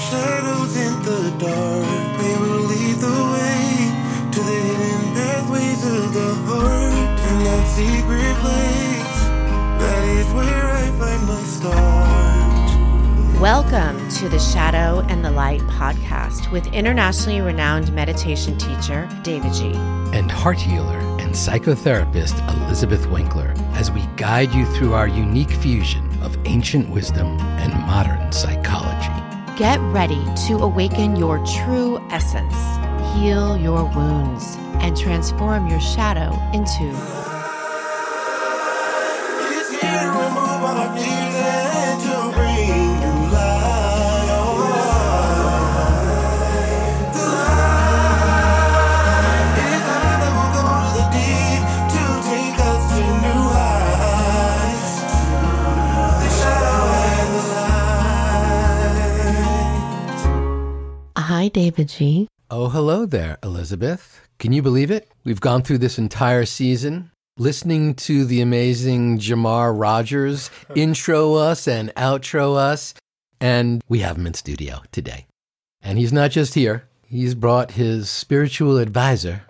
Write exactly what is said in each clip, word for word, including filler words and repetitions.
shadows in the dark, they will lead the way to the hidden pathways of the heart. In that secret place, that is where I find my start. Welcome to the Shadow and the Light podcast with internationally renowned meditation teacher, David G. And heart healer and psychotherapist, Elizabeth Winkler, as we guide you through our unique fusion of ancient wisdom and modern psychology. Get ready to awaken your true essence, heal your wounds, and transform your shadow into It's here to remove all our fears and to bring new light. The light is the light that will go to the deep to take us to new heights. The shadow and the light. Hi, David G. Oh, hello there, Elizabeth. Can you believe it? We've gone through this entire season listening to the amazing Jamar Rogers intro us and outro us, and we have him in studio today. And he's not just here. He's brought his spiritual advisor.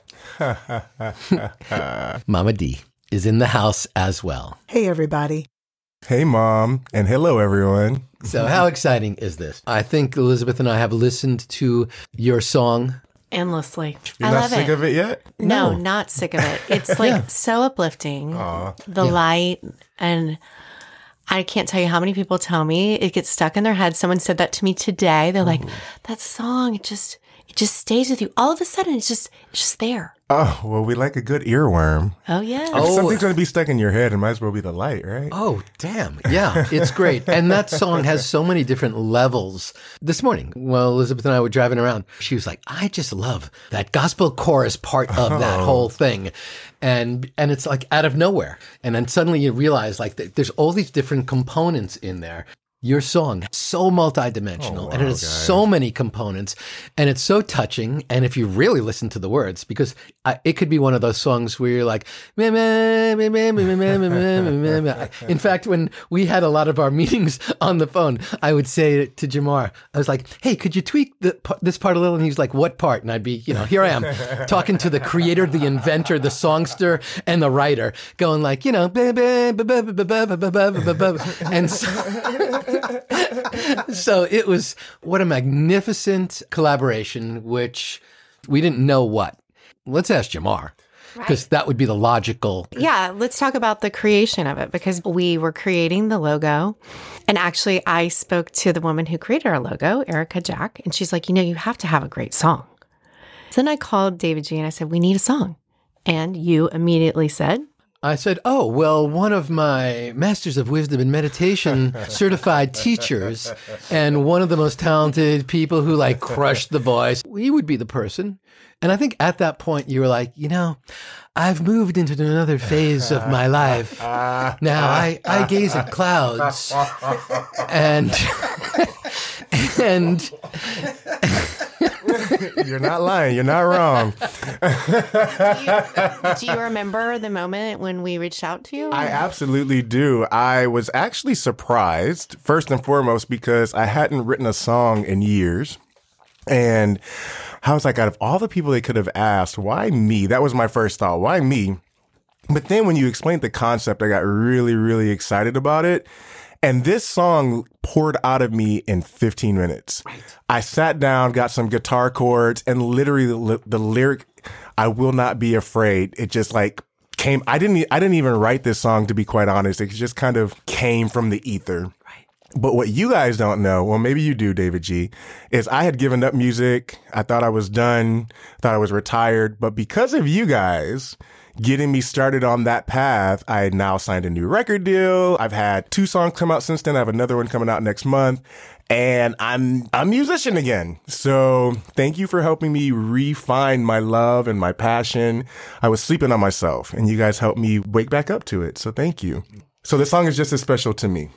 Mama D is in the house as well. Hey, everybody. Hey, Mom, and hello, everyone. So how exciting is this? I think Elizabeth and I have listened to your song. Endlessly. You're I not love sick it. of it yet? No, No. not sick of it. It's like Yeah. so uplifting. Aw. The Yeah. light, and I can't tell you how many people tell me it gets stuck in their head. Someone said that to me today. They're like, that song, it just it just stays with you. All of a sudden, it's just it's just there. Oh, well, we like a good earworm. Oh yeah. If Oh. something's going to be stuck in your head, it might as well be the light, right? Oh, damn. Yeah, it's great. And that song has so many different levels. This morning, while Elizabeth and I were driving around, she was like, I just love that gospel chorus part of that Oh. whole thing. And and it's like out of nowhere. And then suddenly you realize like th- there's all these different components in there. Your song, so multidimensional, Oh, and it wow, has guys. so many components, and it's so touching. And if you really listen to the words, because I, it could be one of those songs where you're like, meh, meh, meh, meh, meh, meh, meh, meh, meh, meh, meh. In fact, when we had a lot of our meetings on the phone, I would say to Jamar, I was like, hey, could you tweak the, this part a little? And he's like, what part? And I'd be, you know, here I am talking to the creator, the inventor, the songster, and the writer, going like, you know, bah, bah, bah, bah, bah, bah, bah, bah, bah, bah, bah. And so, so it was, what a magnificent collaboration, which we didn't know what. Let's ask Jamar, because that would be the logical. Yeah, let's talk about the creation of it, because we were creating the logo. And actually, I spoke to the woman who created our logo, Erica Jack, and she's like, you know, you have to have a great song. So then I called David G and I said, we need a song. And you immediately said, I said, oh, well, one of my Masters of Wisdom and Meditation certified teachers and one of the most talented people who like crushed the voice, he would be the person. And I think at that point you were like, you know, I've moved into another phase of my life. Now I, I gaze at clouds and, and, You're not lying. You're not wrong. do you remember the moment when we reached out to you? I absolutely do. I was actually surprised, first and foremost, because I hadn't written a song in years. And I was like, out of all the people they could have asked, why me? That was my first thought. Why me? But then when you explained the concept, I got really, really excited about it. And this song poured out of me in fifteen minutes. Right. I sat down, got some guitar chords, and literally the, the lyric, I will not be afraid. It just like came. I didn't, I didn't even write this song, to be quite honest. It just kind of came from the ether. Right. But what you guys don't know, well, maybe you do, David G, is I had given up music. I thought I was done, thought I was retired. But because of you guys getting me started on that path, I now signed a new record deal. I've had two songs come out since then. I have another one coming out next month. And I'm a musician again. So thank you for helping me refine my love and my passion. I was sleeping on myself, and you guys helped me wake back up to it. So thank you. So this song is just as special to me.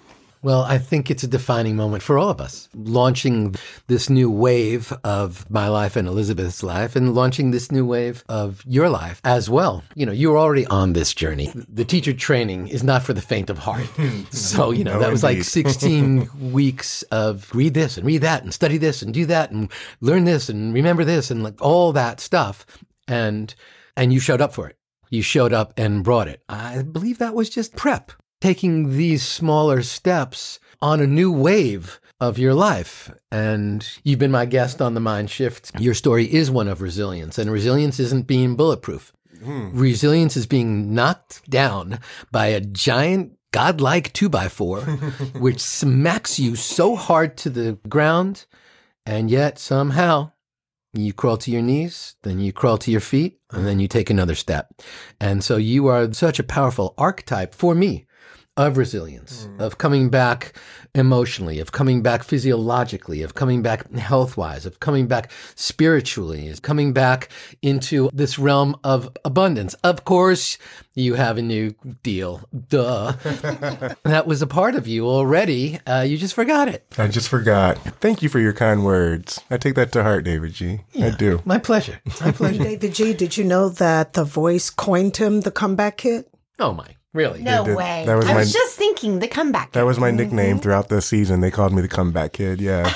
Well, I think it's a defining moment for all of us. Launching this new wave of my life and Elizabeth's life, and launching this new wave of your life as well. You know, you're already on this journey. The teacher training is not for the faint of heart. So, you know, No, that was indeed. like sixteen weeks of read this and read that and study this and do that and learn this and remember this and like all that stuff. And, and you showed up for it. You showed up and brought it. I believe that was just prep. Taking these smaller steps on a new wave of your life. And you've been my guest on the Mind Shift. Your story is one of resilience, and resilience isn't being bulletproof. Mm. Resilience is being knocked down by a giant godlike two by four, which smacks you so hard to the ground, and yet somehow you crawl to your knees, then you crawl to your feet, and then you take another step. And so you are such a powerful archetype for me of resilience, mm. of coming back emotionally, of coming back physiologically, of coming back health-wise, of coming back spiritually, of coming back into this realm of abundance. Of course, you have a new deal. Duh. That was a part of you already. Uh, you just forgot it. I just forgot. Thank you for your kind words. I take that to heart, David G. Yeah, I do. My pleasure. My pleasure. David G., did you know that The Voice coined him the comeback kid? Oh, my. Really? No They did. way. That was I my- was just thinking the comeback. That was my nickname throughout the season. They called me the comeback kid. Yeah.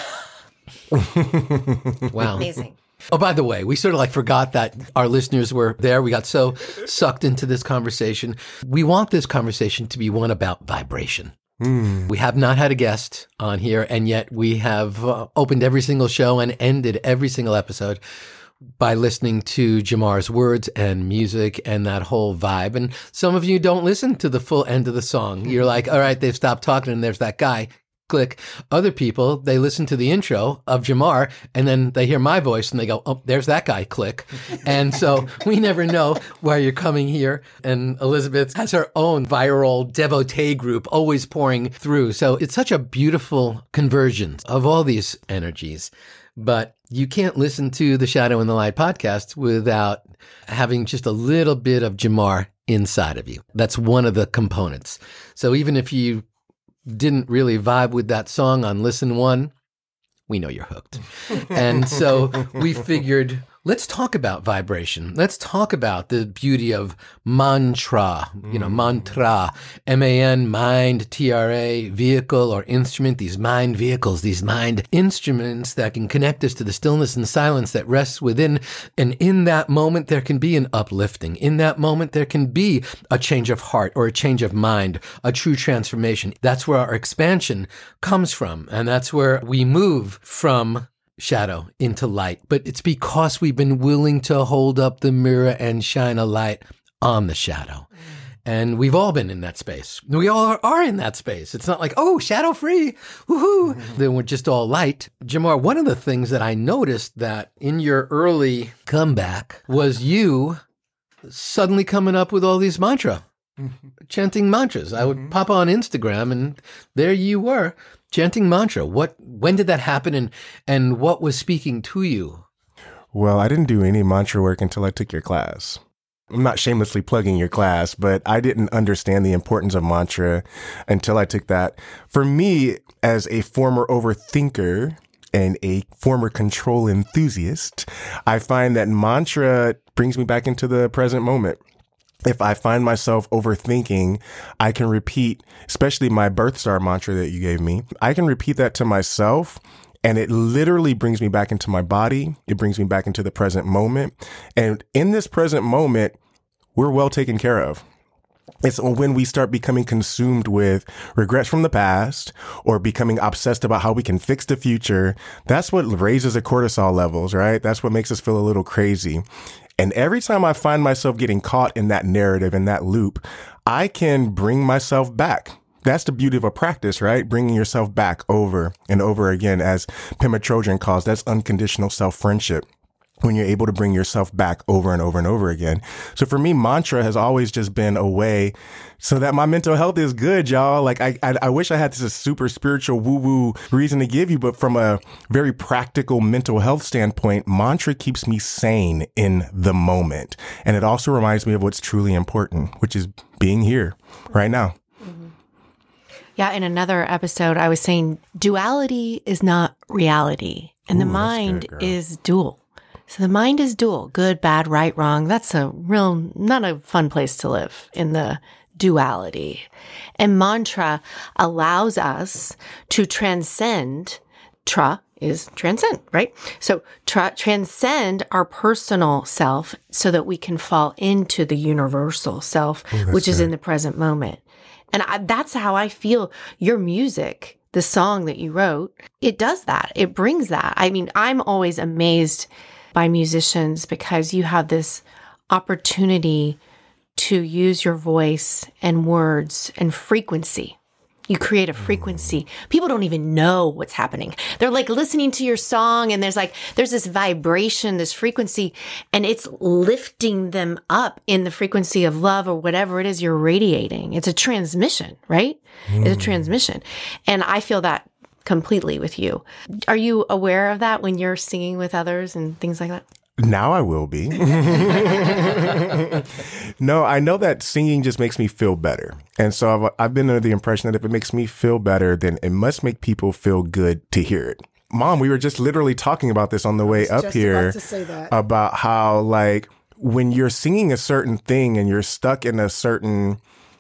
Wow. Amazing. Oh, by the way, we sort of like forgot that our listeners were there. We got so sucked into this conversation. We want this conversation to be one about vibration. Mm. We have not had a guest on here, and yet we have uh, opened every single show and ended every single episode by listening to Jamar's words and music and that whole vibe. And some of you don't listen to the full end of the song. You're like, all right, they've stopped talking and there's that guy. Click. Other people, they listen to the intro of Jamar and then they hear my voice and they go, oh, there's that guy. Click. And so we never know why you're coming here. And Elizabeth has her own viral devotee group always pouring through. So it's such a beautiful convergence of all these energies. But you can't listen to the Shadow and the Light podcast without having just a little bit of Jamar inside of you. That's one of the components. So even if you didn't really vibe with that song on listen one, we know you're hooked. And so we figured, let's talk about vibration. Let's talk about the beauty of mantra, you know, mantra, M A N, mind, T R A, vehicle or instrument, these mind vehicles, these mind instruments that can connect us to the stillness and silence that rests within. And in that moment, there can be an uplifting. In that moment, there can be a change of heart or a change of mind, a true transformation. That's where our expansion comes from. And that's where we move from shadow into light. But it's because we've been willing to hold up the mirror and shine a light on the shadow. And we've all been in that space. We all are in that space. It's not like, oh, shadow free. Woohoo. Mm-hmm. Then we're just all light. Jamar, one of the things that I noticed that in your early comeback was you suddenly coming up with all these mantra, mm-hmm. chanting mantras. I would mm-hmm. pop on Instagram and there you were. Chanting mantra. What? When did that happen, and and what was speaking to you? Well, I didn't do any mantra work until I took your class. I'm not shamelessly plugging your class, but I didn't understand the importance of mantra until I took that. For me, as a former overthinker and a former control enthusiast, I find that mantra brings me back into the present moment. If I find myself overthinking, I can repeat, especially my birth star mantra that you gave me, I can repeat that to myself and it literally brings me back into my body. It brings me back into the present moment. And in this present moment, we're well taken care of. It's when we start becoming consumed with regrets from the past or becoming obsessed about how we can fix the future. That's what raises the cortisol levels, right? That's what makes us feel a little crazy. And every time I find myself getting caught in that narrative, in that loop, I can bring myself back. That's the beauty of a practice, right? Bringing yourself back over and over again, as Pema Chodron calls, that's unconditional self-friendship. When you're able to bring yourself back over and over and over again. So for me, mantra has always just been a way so that my mental health is good, y'all. Like I, I, I wish I had this super spiritual woo-woo reason to give you, but from a very practical mental health standpoint, mantra keeps me sane in the moment. And it also reminds me of what's truly important, which is being here right now. Yeah, in another episode, I was saying duality is not reality, and the Ooh, that's mind good, girl. is dual. So the mind is dual, good, bad, right, wrong. That's a real, not a fun place to live in the duality. And mantra allows us to transcend. Tra is transcend, right? So tra- transcend our personal self so that we can fall into the universal self, Ooh, which is good. in the present moment. And I, that's how I feel your music, the song that you wrote, it does that. It brings that. I mean, I'm always amazed by musicians because you have this opportunity to use your voice and words and frequency. You create a frequency. People don't even know what's happening. They're like listening to your song and there's like, there's this vibration, this frequency, and it's lifting them up in the frequency of love or whatever it is you're radiating. It's a transmission, right? Mm. It's a transmission. And I feel that completely with you. Are you aware of that when you're singing with others and things like that? Now I will be. No, I know that singing just makes me feel better. And so I've, I've been under the impression that if it makes me feel better, then it must make people feel good to hear it. Mom, we were just literally talking about this on the way up just here about to say that. about how, like, when you're singing a certain thing and you're stuck in a certain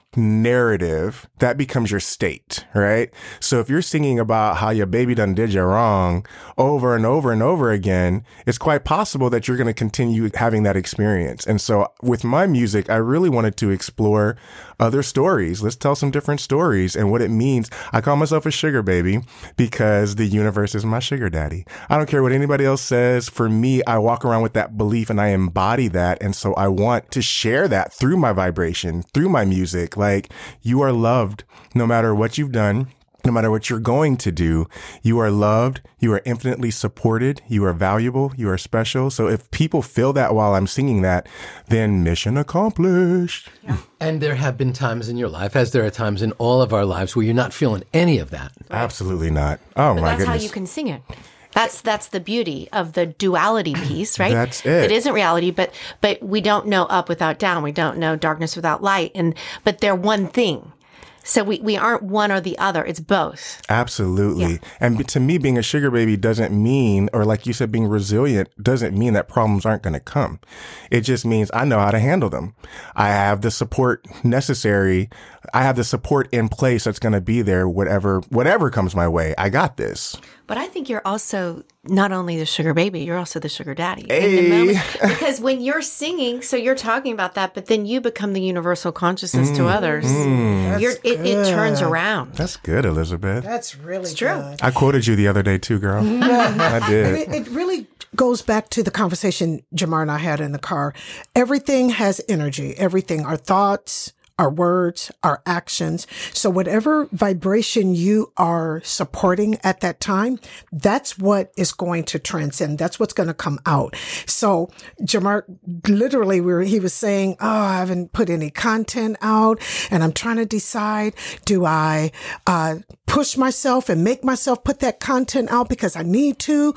narrative, that becomes your state, right? So if you're singing about how your baby done did you wrong over and over and over again, it's quite possible that you're going to continue having that experience. And so with my music, I really wanted to explore other stories. Let's tell some different stories and what it means. I call myself a sugar baby because the universe is my sugar daddy. I don't care what anybody else says. For me, I walk around with that belief and I embody that. And so I want to share that through my vibration, through my music. Like, you are loved no matter what you've done, no matter what you're going to do. You are loved. You are infinitely supported. You are valuable. You are special. So if people feel that while I'm singing that, then mission accomplished. Yeah. And there have been times in your life, as there are times in all of our lives, where you're not feeling any of that. Right. Absolutely not. Oh, but my that's goodness. how you can sing it. That's that's the beauty of the duality piece, right? That's it. It isn't reality, but but we don't know up without down. We don't know darkness without light, and but they're one thing. So we, we aren't one or the other. It's both. Absolutely. Yeah. And to me, being a sugar baby doesn't mean, or like you said, being resilient doesn't mean that problems aren't going to come. It just means I know how to handle them. I have the support necessary. I have the support in place that's going to be there, whatever, whatever comes my way. I got this. But I think you're also not only the sugar baby, you're also the sugar daddy. Hey. In the moment. Because when you're singing, so you're talking about that, but then you become the universal consciousness Mm, to others. mm. You're, it, it turns good. around. That's good, Elizabeth. That's really It's true. good. I quoted you the other day too, girl. I And did. it, it really goes back to the conversation Jamar and I had in the car. Everything has energy. Everything, our thoughts, our words, our actions. So whatever vibration you are supporting at that time, that's what is going to transcend. That's what's going to come out. So Jamar, literally, we were, he was saying, oh, I haven't put any content out and I'm trying to decide, do I uh, push myself and make myself put that content out because I need to,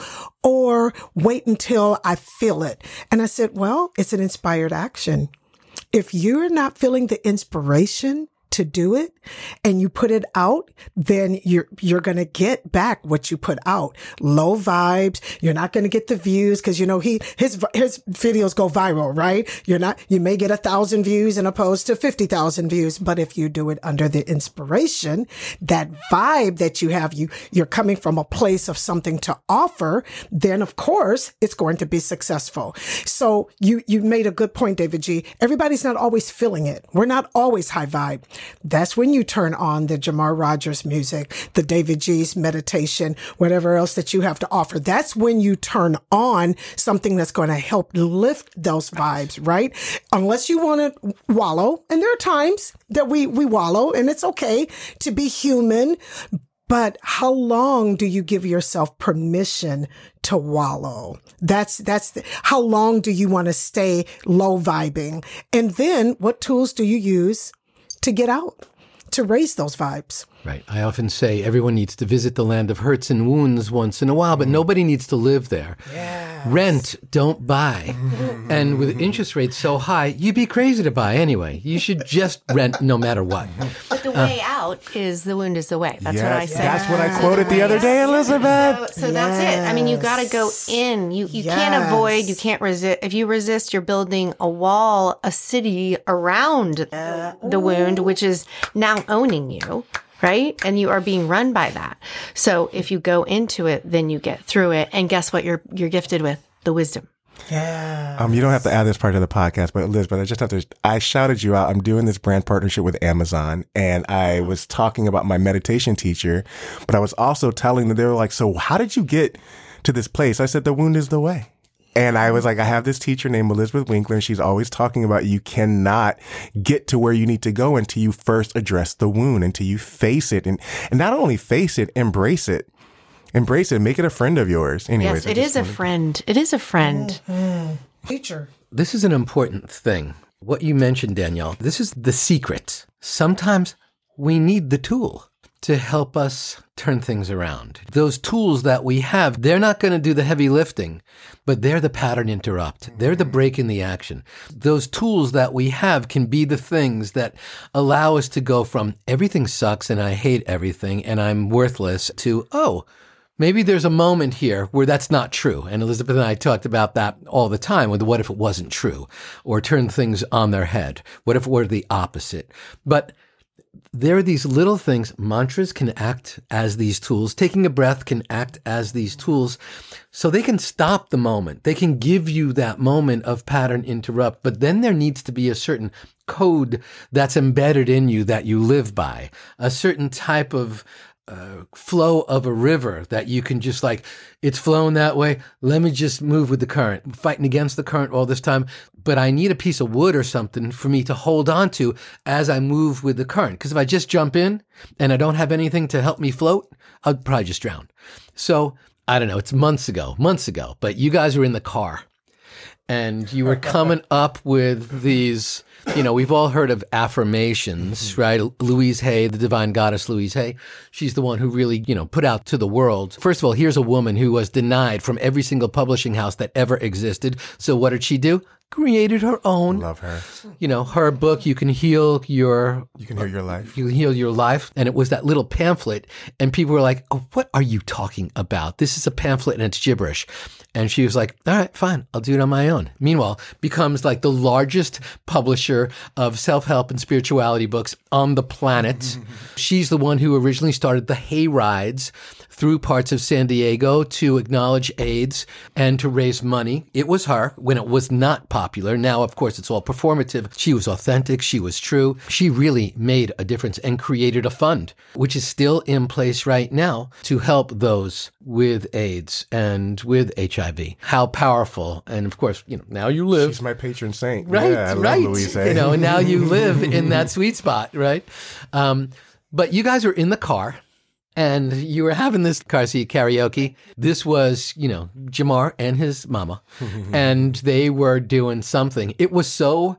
or wait until I feel it? And I said, well, it's an inspired action. If you're not feeling the inspiration to do it and you put it out, then you're, you're going to get back what you put out. Low vibes. You're not going to get the views because, you know, he, his, his videos go viral, right? You're not, you may get a thousand views and opposed to fifty thousand views. But if you do it under the inspiration, that vibe that you have, you, you're coming from a place of something to offer, then of course it's going to be successful. So you, you made a good point, David G. Everybody's not always feeling it. We're not always high vibe. That's when you turn on the Jamar Rogers music, the David G's meditation, whatever else that you have to offer. That's when you turn on something that's going to help lift those vibes, right? Unless you want to wallow. And there are times that we, we wallow, and it's okay to be human. But how long do you give yourself permission to wallow? That's, that's, the, how long do you want to stay low vibing? And then what tools do you use to get out, to raise those vibes? Right. I often say everyone needs to visit the land of hurts and wounds once in a while, but nobody needs to live there. Yes. Rent, don't buy. And with interest rates so high, you'd be crazy to buy anyway. You should just rent no matter what. But the way out is the wound is the way. That's Yes, what I say. That's what I quoted the other day, Elizabeth. So, so that's it. I mean, you got to go in. You you can't Yes. avoid. You can't resist. If you resist, you're building a wall, a city around the wound, which is now owning you. Right? And you are being run by that. So if you go into it, then you get through it. And guess what? You're you're gifted with the wisdom. Yeah. Um, you don't have to add this part to the podcast, but Elizabeth, I just have to, I shouted you out. I'm doing this brand partnership with Amazon, and I was talking about my meditation teacher, but I was also telling them, they were like, so how did you get to this place? I said, the wound is the way. And I was like, I have this teacher named Elizabeth Winkler, and she's always talking about you cannot get to where you need to go until you first address the wound, until you face it. And, and not only face it, embrace it. Embrace it. Make it a friend of yours. Anyways, Yes, it is a friend. It is a friend. Teacher. This is an important thing. What you mentioned, Danielle, this is the secret. Sometimes we need the tool to help us turn things around. Those tools that we have, they're not going to do the heavy lifting, but they're the pattern interrupt. They're the break in the action. Those tools that we have can be the things that allow us to go from everything sucks and I hate everything and I'm worthless to, oh, maybe there's a moment here where that's not true. And Elizabeth and I talked about that all the time with what if it wasn't true, or turn things on their head. What if it were the opposite? But there are these little things. Mantras can act as these tools. Taking a breath can act as these tools. So they can stop the moment. They can give you that moment of pattern interrupt. But then there needs to be a certain code that's embedded in you that you live by, a certain type of Uh, flow of a river that you can just like, it's flowing that way. Let me just move with the current. I'm fighting against the current all this time, but I need a piece of wood or something for me to hold on to as I move with the current. Because if I just jump in and I don't have anything to help me float, I'll probably just drown. So I don't know. It's months ago, months ago, but you guys were in the car and you were coming up with these, you know, we've all heard of affirmations, right? Louise Hay, the divine goddess Louise Hay, she's the one who really, you know, put out to the world. First of all, here's a woman who was denied from every single publishing house that ever existed. So what did she do? Created her own. Love her. You know, her book, You Can Heal Your... You can heal your life. You Can Heal Your Life. And it was that little pamphlet. And people were like, oh, what are you talking about? This is a pamphlet and it's gibberish. And she was like, all right, fine, I'll do it on my own. Meanwhile, becomes like the largest publisher of self-help and spirituality books on the planet. She's the one who originally started the Hay Rides through parts of San Diego to acknowledge AIDS and to raise money. It was her when it was not popular. Now, of course, it's all performative. She was authentic. She was true. She really made a difference and created a fund, which is still in place right now to help those with AIDS and with H I V. How powerful. And of course, you know, now you live. She's my patron saint. Right, yeah, I love right. Louise Hay. You know, and now you live in that sweet spot, right? Um, but you guys are in the car. And you were having this car seat karaoke. This was, you know, Jamar and his mama. And they were doing something. It was so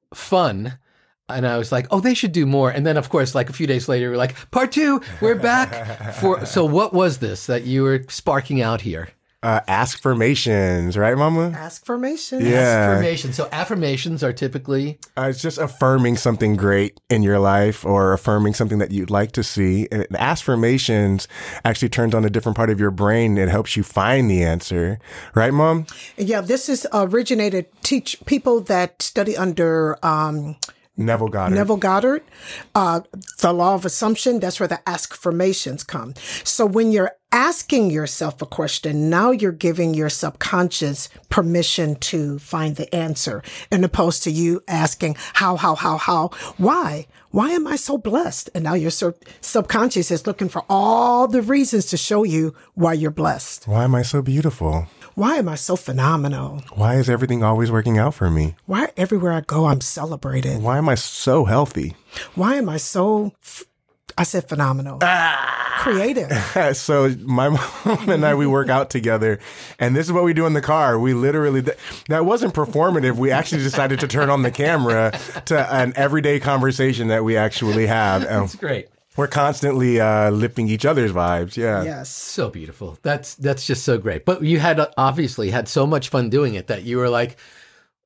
fun. And I was like, oh, they should do more. And then, of course, like a few days later, we're like, part two, we're back. for. So what was this that you were sparking out here? Uh, askformations, right, Mama? Askformations. Yeah. Affirmations. So affirmations are typically... Uh, it's just affirming something great in your life or affirming something that you'd like to see. And affirmations actually turns on a different part of your brain. It helps you find the answer. Right, Mom? Yeah, this is originated, teach people that study under... Um, Neville Goddard. Neville Goddard, uh, the law of assumption, that's where the askformations come. So when you're asking yourself a question, now you're giving your subconscious permission to find the answer, and opposed to you asking, how, how, how, how, why? Why am I so blessed? And now your sub- subconscious is looking for all the reasons to show you why you're blessed. Why am I so beautiful? Why am I so phenomenal? Why is everything always working out for me? Why everywhere I go, I'm celebrated? Why am I so healthy? Why am I so, f- I said phenomenal, Ah! creative? So my mom and I, we work out together, and this is what we do in the car. We literally, that wasn't performative. We actually decided to turn on the camera to an everyday conversation that we actually have. That's great. We're constantly uh, lifting each other's vibes. Yeah. Yes. So beautiful. That's that's just so great. But you had uh, obviously had so much fun doing it that you were like,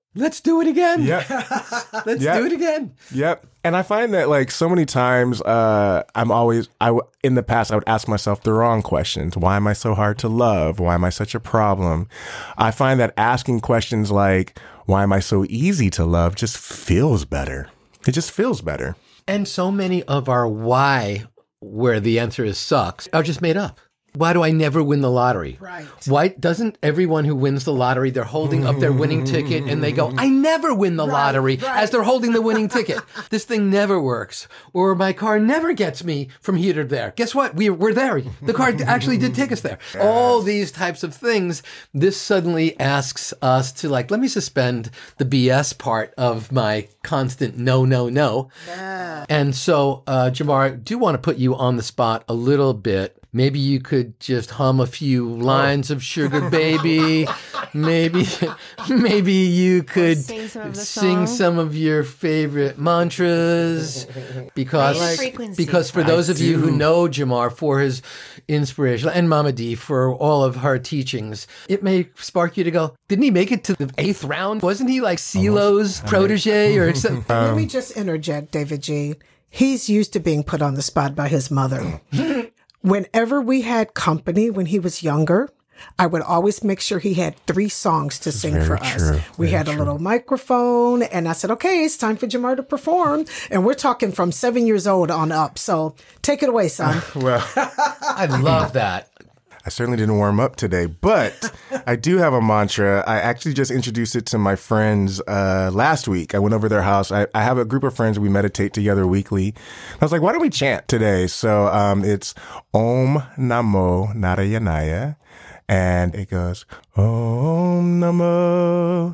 Let's do it again. Yep. Let's Yep. do it again. Yep. And I find that like so many times, uh, I'm always, I w- in the past, I would ask myself the wrong questions. Why am I so hard to love? Why am I such a problem? I find that asking questions like, why am I so easy to love just feels better. It just feels better. And so many of our why, where the answer is sucks, are just made up. Why do I never win the lottery? Right. Why doesn't everyone who wins the lottery, they're holding up their winning ticket and they go, I never win the lottery as they're holding the winning ticket. This thing never works. Or my car never gets me from here to there. Guess what? We, we're there. The car actually did take us there. Yes. All these types of things. This suddenly asks us to like, let me suspend the B S part of my constant no, no, no. Yeah. And so, uh, Jamar, I do want to put you on the spot a little bit. Maybe you could just hum a few lines oh. of Sugar Baby. maybe maybe you could sing some of, the sing some of your favorite mantras. Because, because for those I of do. you who know Jamar for his inspiration, and Mama D for all of her teachings, it may spark you to go, didn't he make it to the eighth round? Wasn't he like CeeLo's protege or something? Um, Let me just interject, David G. He's used to being put on the spot by his mother. Whenever we had company when he was younger, I would always make sure he had three songs to sing Very for true. us. We Very had a true. little microphone, and I said, okay, it's time for Jamar to perform. And we're talking from seven years old on up. So take it away, son. Well, I love that. I certainly didn't warm up today, but I do have a mantra. I actually just introduced it to my friends uh, last week. I went over their house. I, I have a group of friends. We meditate together weekly. I was like, why don't we chant today? So um, it's Om Namo Narayanaya. And it goes, Om Namo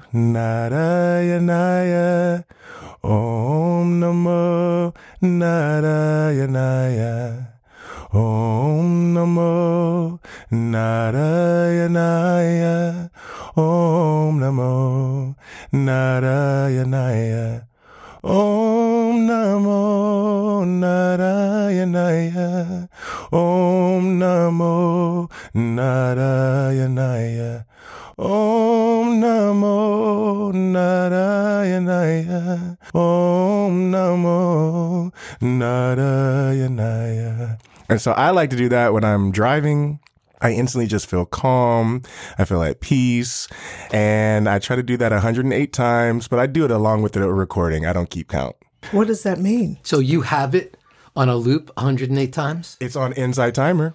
Narayanaya. Om Namo Narayanaya. Om Namo Narayanaya. Om Namo Narayanaya. Om Namo Narayanaya. Om Namo Narayanaya. Om Namo Narayanaya. Om Namo Narayanaya. And so I like to do that when I'm driving. I instantly just feel calm. I feel at peace. And I try to do that one hundred eight times, but I do it along with the recording. I don't keep count. What does that mean? So you have it on a loop one hundred eight times? It's on Insight Timer.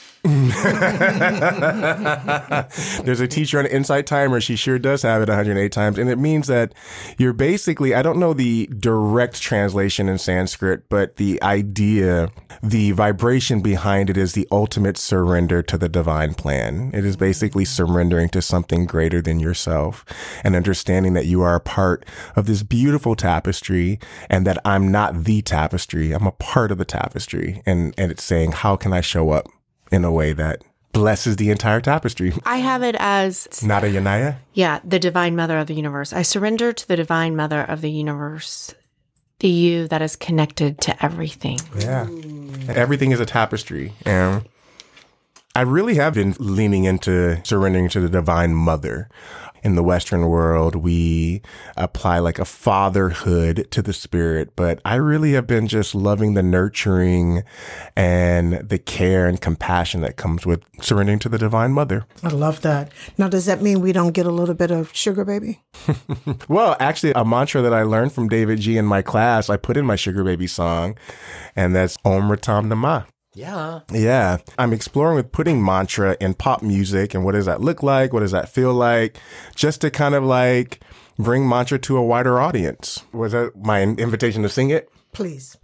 There's a teacher on Insight Timer. She sure does have it one hundred eight times. And it means that you're basically, I don't know the direct translation in Sanskrit, but the idea, the vibration behind it is the ultimate surrender to the divine plan. It is basically surrendering to something greater than yourself and understanding that you are a part of this beautiful tapestry and that I'm not the tapestry. I'm a part of the tapestry. And, and it's saying, how can I show up in a way that blesses the entire tapestry? I have it as Narayanaya? Yeah, the divine mother of the universe. I surrender to the divine mother of the universe, the you that is connected to everything. Yeah. Everything is a tapestry. And I really have been leaning into surrendering to the divine mother. In the Western world, we apply like a fatherhood to the spirit, but I really have been just loving the nurturing and the care and compassion that comes with surrendering to the divine mother. I love that. Now, does that mean we don't get a little bit of Sugar Baby? Well, actually, a mantra that I learned from David G in my class, I put in my Sugar Baby song, and that's Om Ratam Namah. Yeah. Yeah. I'm exploring with putting mantra in pop music and what does that look like? What does that feel like? Just to kind of like bring mantra to a wider audience. Was that my invitation to sing it? Please.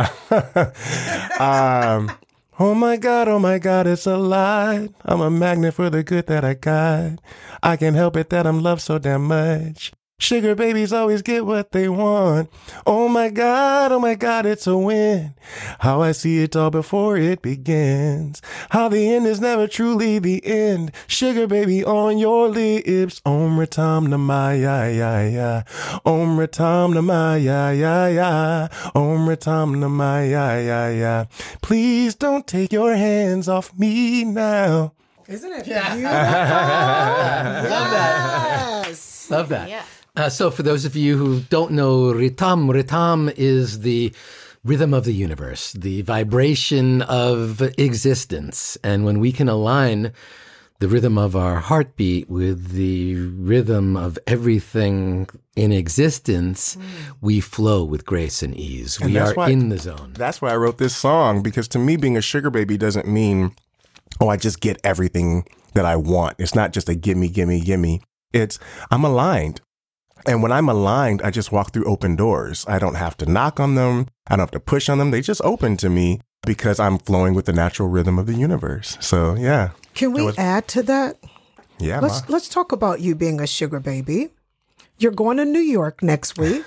um, oh my God, oh my God, it's a lie. I'm a magnet for the good that I got. I can't help it that I'm loved so damn much. Sugar babies always get what they want. Oh my God, oh my God, it's a win. How I see it all before it begins. How the end is never truly the end. Sugar baby on your lips. Om Ratam Namah ya ya ya. Om Ratam Namah ya ya ya. Om Ratam Namah ya ya ya. Please don't take your hands off me now. Isn't it Yeah. beautiful? Love that. Yes. Love that. Yeah. Uh, so for those of you who don't know Ritam, Ritam is the rhythm of the universe, the vibration of existence. And when we can align the rhythm of our heartbeat with the rhythm of everything in existence, mm. we flow with grace and ease. And we are why, in the zone. That's why I wrote this song, because to me, being a sugar baby doesn't mean, oh, I just get everything that I want. It's not just a gimme, gimme, gimme. It's I'm aligned. And when I'm aligned, I just walk through open doors. I don't have to knock on them. I don't have to push on them. They just open to me because I'm flowing with the natural rhythm of the universe. So, yeah. Can we was, add to that? Yeah. Let's, let's talk about you being a sugar baby. You're going to New York next week.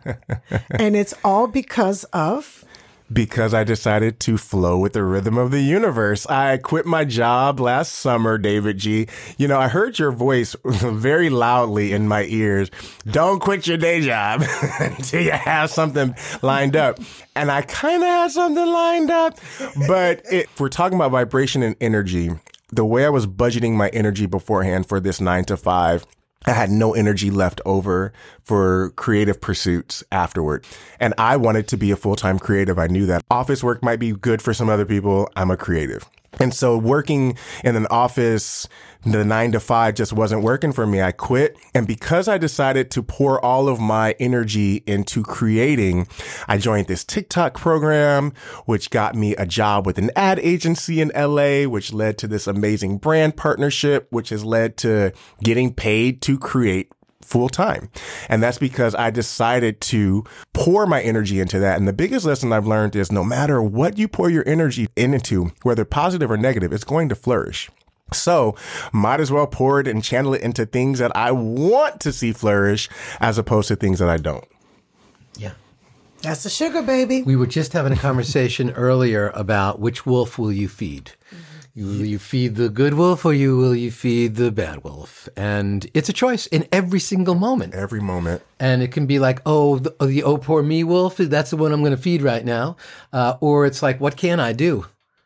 And it's all because of... Because I decided to flow with the rhythm of the universe. I quit my job last summer, David G. You know, I heard your voice very loudly in my ears. Don't quit your day job until you have something lined up. And I kind of had something lined up. But it, if we're talking about vibration and energy, the way I was budgeting my energy beforehand for this nine to five, I had no energy left over for creative pursuits afterward. And I wanted to be a full-time creative. I knew that office work might be good for some other people. I'm a creative. And so working in an office, the nine to five just wasn't working for me. I quit. And because I decided to pour all of my energy into creating, I joined this TikTok program, which got me a job with an ad agency in L A, which led to this amazing brand partnership, which has led to getting paid to create full time. And that's because I decided to pour my energy into that. And the biggest lesson I've learned is no matter what you pour your energy into, whether positive or negative, it's going to flourish. So might as well pour it and channel it into things that I want to see flourish as opposed to things that I don't. Yeah. That's the sugar baby. We were just having a conversation earlier about which wolf will you feed? Mm-hmm. Will you feed the good wolf or you will you feed the bad wolf? And it's a choice in every single moment. Every moment. And it can be like, oh, the, the oh, poor me wolf, that's the one I'm going to feed right now. Uh, or it's like, what can I do?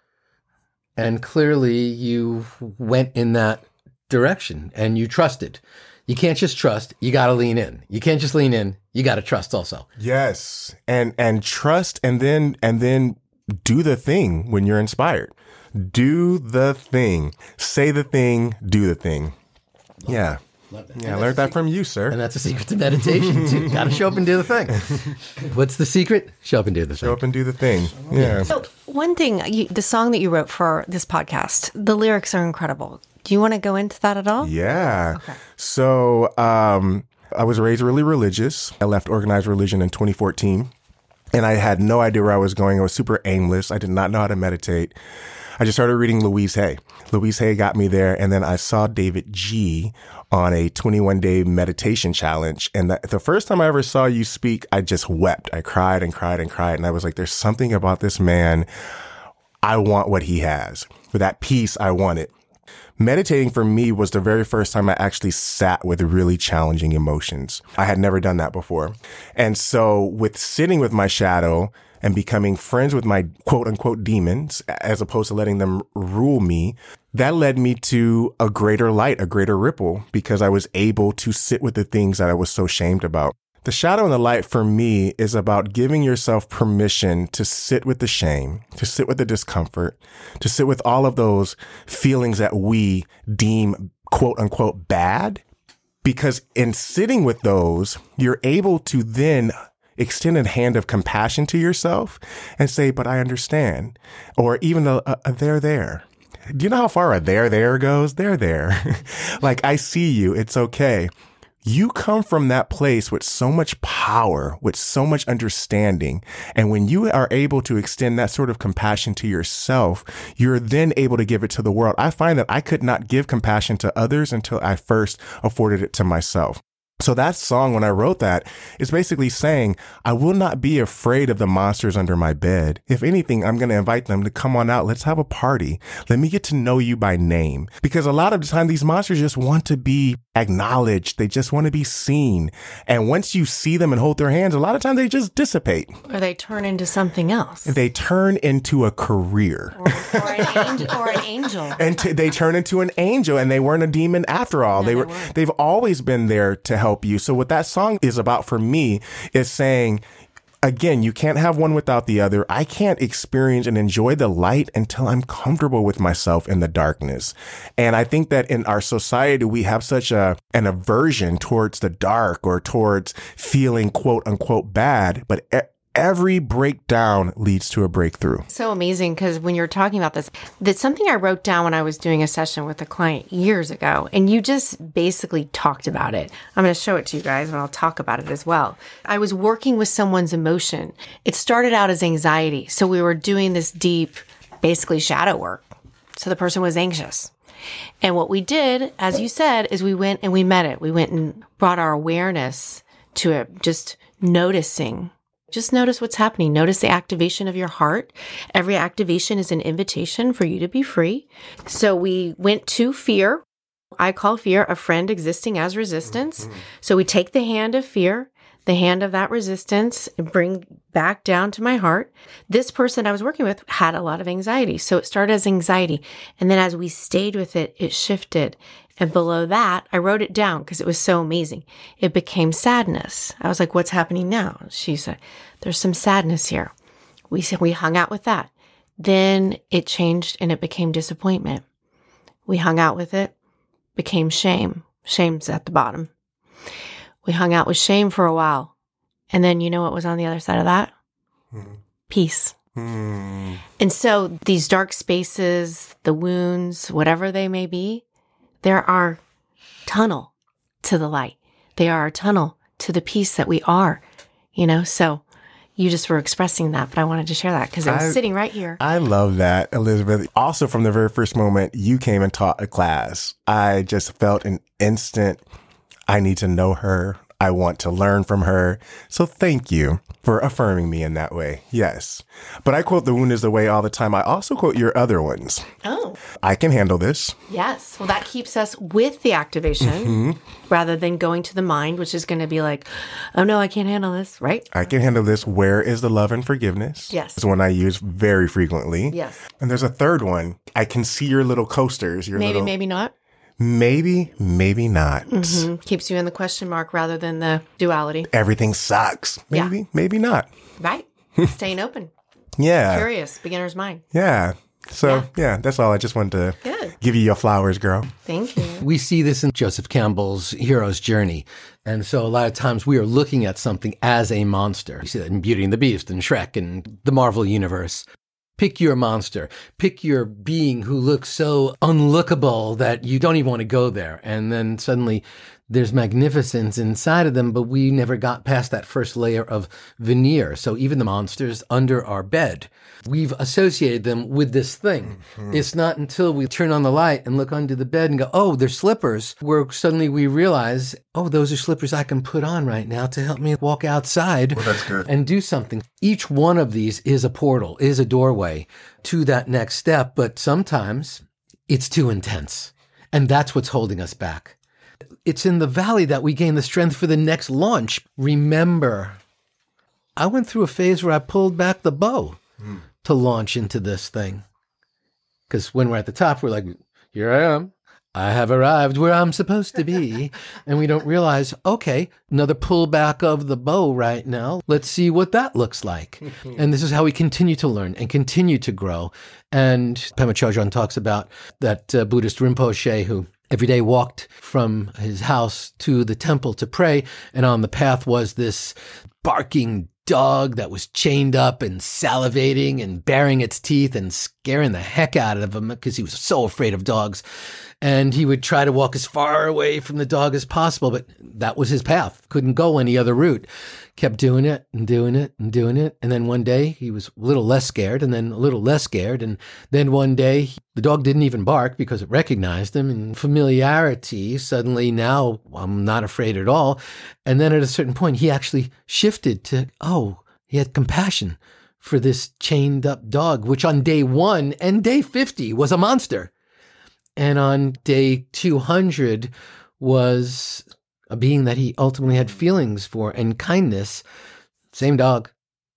And clearly you went in that direction and you trusted. You can't just trust. You got to lean in. You can't just lean in. You got to trust also. Yes. And and trust and then and then do the thing when you're inspired. Do the thing. Say the thing. Do the thing. Love yeah. Love that. Yeah, I learned that from you, sir. And that's a secret to meditation, too. Got to show up and do the thing. What's the secret? Show up and do the thing. Show up and do the thing. Yeah. So one thing, you, the song that you wrote for this podcast, the lyrics are incredible. Do you want to go into that at all? Yeah. Okay. So um, I was raised really religious. I left organized religion in twenty fourteen. And I had no idea where I was going. I was super aimless. I did not know how to meditate. I just started reading Louise Hay. Louise Hay got me there. And then I saw David G on a twenty-one day meditation challenge. And the, the first time I ever saw you speak, I just wept. I cried and cried and cried. And I was like, there's something about this man. I want what he has. For that peace, I want it. Meditating for me was the very first time I actually sat with really challenging emotions. I had never done that before. And so with sitting with my shadow and becoming friends with my quote unquote demons, as opposed to letting them rule me, that led me to a greater light, a greater ripple, because I was able to sit with the things that I was so shamed about. The shadow and the light for me is about giving yourself permission to sit with the shame, to sit with the discomfort, to sit with all of those feelings that we deem quote unquote bad. Because in sitting with those, you're able to then extend a hand of compassion to yourself and say, but I understand. Or even a, a, a they're there. Do you know how far a there there goes? They're there. Like, I see you. It's okay. You come from that place with so much power, with so much understanding. And when you are able to extend that sort of compassion to yourself, you're then able to give it to the world. I find that I could not give compassion to others until I first afforded it to myself. So that song, when I wrote that, is basically saying, I will not be afraid of the monsters under my bed. If anything, I'm going to invite them to come on out. Let's have a party. Let me get to know you by name. Because a lot of the time, these monsters just want to be acknowledged. They just want to be seen. And once you see them and hold their hands, a lot of times they just dissipate. Or they turn into something else. They turn into a career. Or, or, an, angel, or an angel. And t- they turn into an angel, and they weren't a demon after all. No, they they were, weren't. they've always been there to help you. So what that song is about for me is saying, again, you can't have one without the other. I can't experience and enjoy the light until I'm comfortable with myself in the darkness. And I think that in our society, we have such a an aversion towards the dark or towards feeling quote unquote bad. But e- every breakdown leads to a breakthrough. So amazing, because when you're talking about this, that's something I wrote down when I was doing a session with a client years ago, and you just basically talked about it. I'm going to show it to you guys, and I'll talk about it as well. I was working with someone's emotion. It started out as anxiety, so we were doing this deep, basically shadow work. So the person was anxious. And what we did, as you said, is we went and we met it. We went and brought our awareness to it, just noticing. Just notice what's happening. Notice the activation of your heart. Every activation is an invitation for you to be free. So we went to fear. I call fear a friend existing as resistance. Mm-hmm. So we take the hand of fear, the hand of that resistance, and bring back down to my heart. This person I was working with had a lot of anxiety. So it started as anxiety. And then as we stayed with it, it shifted. And below that, I wrote it down because it was so amazing. It became sadness. I was like, what's happening now? She said, there's some sadness here. We said, we hung out with that. Then it changed and it became disappointment. We hung out with it, became shame. Shame's at the bottom. We hung out with shame for a while. And then you know what was on the other side of that? Mm. Peace. Mm. And so these dark spaces, the wounds, whatever they may be, they're our tunnel to the light. They are our tunnel to the peace that we are, you know? So you just were expressing that, but I wanted to share that because it was I, sitting right here. I love that, Elizabeth. Also, from the very first moment you came and taught a class, I just felt an instant, I need to know her. I want to learn from her. So thank you for affirming me in that way. Yes. But I quote The Wound is the Way all the time. I also quote your other ones. Oh. I can handle this. Yes. Well, that keeps us with the activation mm-hmm. rather than going to the mind, which is going to be like, oh no, I can't handle this, right? I can handle this. Where is the love and forgiveness? Yes. It's one I use very frequently. Yes. And there's a third one. I can see your little coasters. Your maybe, little... maybe not. Maybe, maybe not. Mm-hmm. Keeps you in the question mark rather than the duality. Everything sucks. Maybe, yeah. maybe not. Right. Staying open. Yeah. Curious. Beginner's mind. Yeah. So, yeah. yeah, that's all. I just wanted to Good. give you your flowers, girl. Thank you. We see this in Joseph Campbell's Hero's Journey. And so a lot of times we are looking at something as a monster. You see that in Beauty and the Beast and Shrek and the Marvel Universe. Pick your monster. Pick your being who looks so unlookable that you don't even want to go there. And then suddenly there's magnificence inside of them, but we never got past that first layer of veneer. So even the monsters under our bed, we've associated them with this thing. Mm-hmm. It's not until we turn on the light and look under the bed and go, oh, they're slippers, where suddenly we realize, oh, those are slippers I can put on right now to help me walk outside well, that's good. and do something. Each one of these is a portal, is a doorway to that next step, but sometimes it's too intense. And that's what's holding us back. It's in the valley that we gain the strength for the next launch. Remember, I went through a phase where I pulled back the bow mm. to launch into this thing. Because when we're at the top, we're like, here I am. I have arrived where I'm supposed to be. And we don't realize, okay, another pullback of the bow right now. Let's see what that looks like. And this is how we continue to learn and continue to grow. And Pema Chodron talks about that uh, Buddhist Rinpoche who every day walked from his house to the temple to pray. And on the path was this barking dog that was chained up and salivating and baring its teeth and scaring the heck out of him because he was so afraid of dogs. And he would try to walk as far away from the dog as possible, but that was his path. Couldn't go any other route. Kept doing it and doing it and doing it. And then one day he was a little less scared and then a little less scared. And then one day the dog didn't even bark because it recognized him. And familiarity, suddenly now I'm not afraid at all. And then at a certain point he actually shifted to, oh, he had compassion for this chained up dog, which on day one and day fifty was a monster. And on day two hundred was a being that he ultimately had feelings for and kindness. Same dog.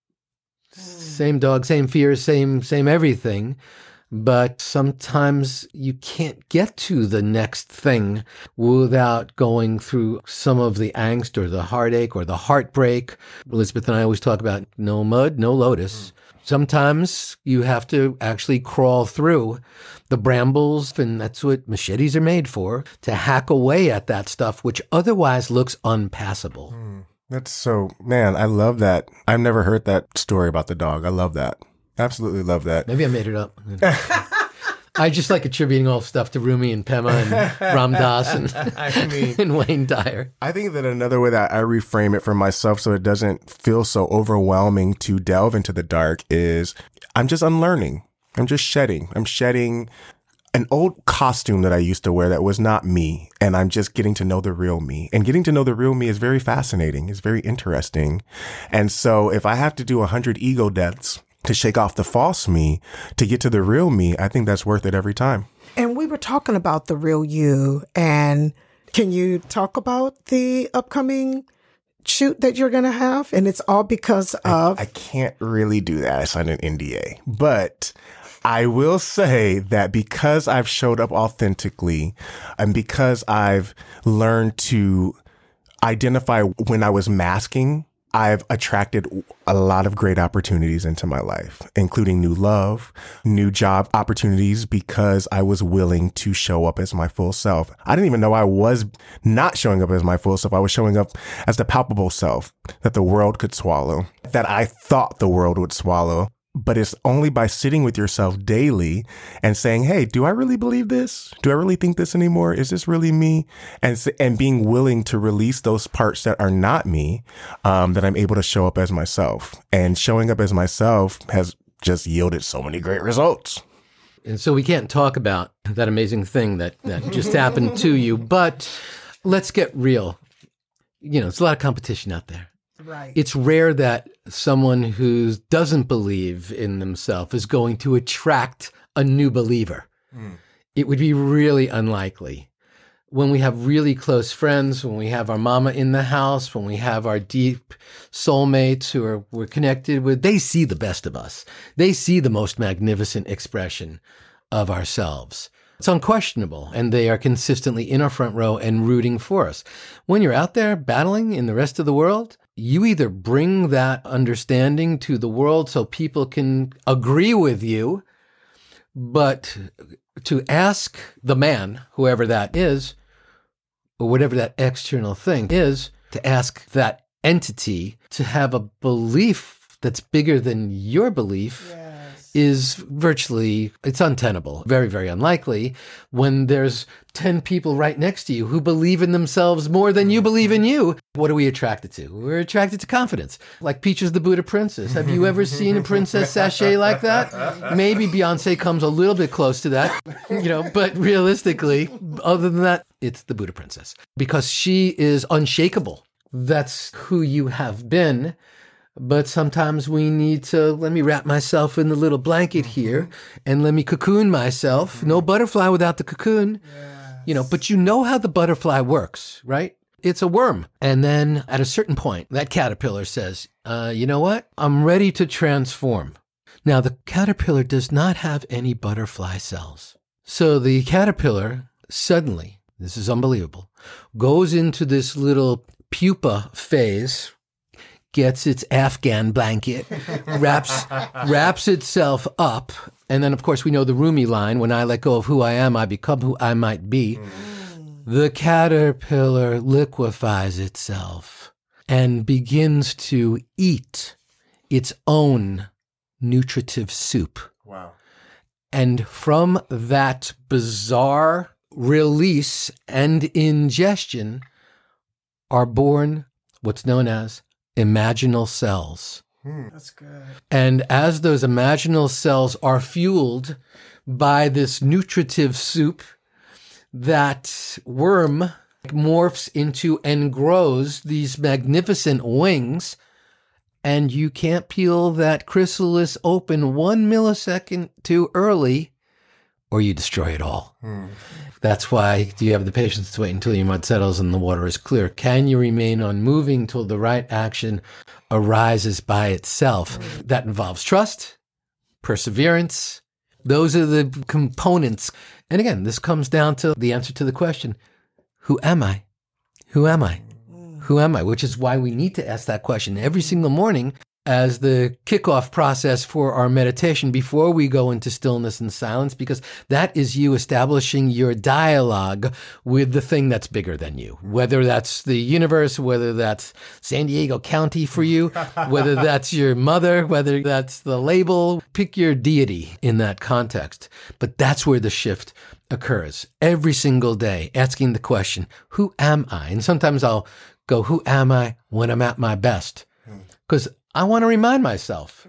Same dog, same fears, same same everything. But sometimes you can't get to the next thing without going through some of the angst or the heartache or the heartbreak. Elizabeth and I always talk about no mud, no lotus. Sometimes you have to actually crawl through the brambles, and that's what machetes are made for, to hack away at that stuff which otherwise looks unpassable. Mm, that's so, man, I love that. I've never heard that story about the dog. I love that. Absolutely love that. Maybe I made it up. I just like attributing all stuff to Rumi and Pema and Ram Dass and, I mean, and Wayne Dyer. I think that another way that I reframe it for myself so it doesn't feel so overwhelming to delve into the dark is I'm just unlearning. I'm just shedding. I'm shedding an old costume that I used to wear that was not me. And I'm just getting to know the real me. And getting to know the real me is very fascinating. It's very interesting. And so if I have to do a hundred ego deaths to shake off the false me, to get to the real me, I think that's worth it every time. And we were talking about the real you. And can you talk about the upcoming shoot that you're going to have? And it's all because of... I, I can't really do that. I signed an N D A. But I will say that because I've showed up authentically and because I've learned to identify when I was masking, I've attracted a lot of great opportunities into my life, including new love, new job opportunities, because I was willing to show up as my full self. I didn't even know I was not showing up as my full self. I was showing up as the palpable self that the world could swallow, that I thought the world would swallow. But it's only by sitting with yourself daily and saying, hey, do I really believe this? Do I really think this anymore? Is this really me? And and being willing to release those parts that are not me, um, that I'm able to show up as myself. And showing up as myself has just yielded so many great results. And so we can't talk about that amazing thing that, that just happened to you, but let's get real. You know, there's a lot of competition out there. Right. It's rare that someone who doesn't believe in themselves is going to attract a new believer. Mm. It would be really unlikely. When we have really close friends, when we have our mama in the house, when we have our deep soulmates who are we're connected with, they see the best of us. They see the most magnificent expression of ourselves. It's unquestionable, and they are consistently in our front row and rooting for us. When you're out there battling in the rest of the world, you either bring that understanding to the world so people can agree with you, but to ask the man, whoever that is, or whatever that external thing is, to ask that entity to have a belief that's bigger than your belief, yes, is virtually, it's untenable, very, very unlikely when there's ten people right next to you who believe in themselves more than you believe in you. What are we attracted to? We're attracted to confidence. Like Peaches the Buddha Princess. Have you ever seen a princess sachet like that? Maybe Beyonce comes a little bit close to that, you know, but realistically, other than that, it's the Buddha Princess because she is unshakable. That's who you have been. But sometimes we need to, let me wrap myself in the little blanket here and let me cocoon myself. No butterfly without the cocoon. Yes. You know, but you know how the butterfly works, right? It's a worm. And then at a certain point, that caterpillar says, uh, you know what? I'm ready to transform. Now, the caterpillar does not have any butterfly cells. So the caterpillar suddenly, this is unbelievable, goes into this little pupa phase, gets its Afghan blanket, wraps wraps itself up. And then, of course, we know the Rumi line, when I let go of who I am, I become who I might be. Mm. The caterpillar liquefies itself and begins to eat its own nutritive soup. Wow. And from that bizarre release and ingestion are born what's known as imaginal cells. Hmm. That's good. And as those imaginal cells are fueled by this nutritive soup, that worm morphs into and grows these magnificent wings, and you can't peel that chrysalis open one millisecond too early or you destroy it all. Mm. That's why do you have the patience to wait until your mud settles and the water is clear? Can you remain unmoving till the right action arises by itself? Mm. That involves trust, perseverance. Those are the components. And again, this comes down to the answer to the question, who am I? Who am I? Who am I? Which is why we need to ask that question every single morning as the kickoff process for our meditation before we go into stillness and silence, because that is you establishing your dialogue with the thing that's bigger than you, whether that's the universe, whether that's San Diego County for you, whether that's your mother, whether that's the label, pick your deity in that context. But that's where the shift occurs every single day, asking the question, who am I? And sometimes I'll go, who am I when I'm at my best? Because I want to remind myself.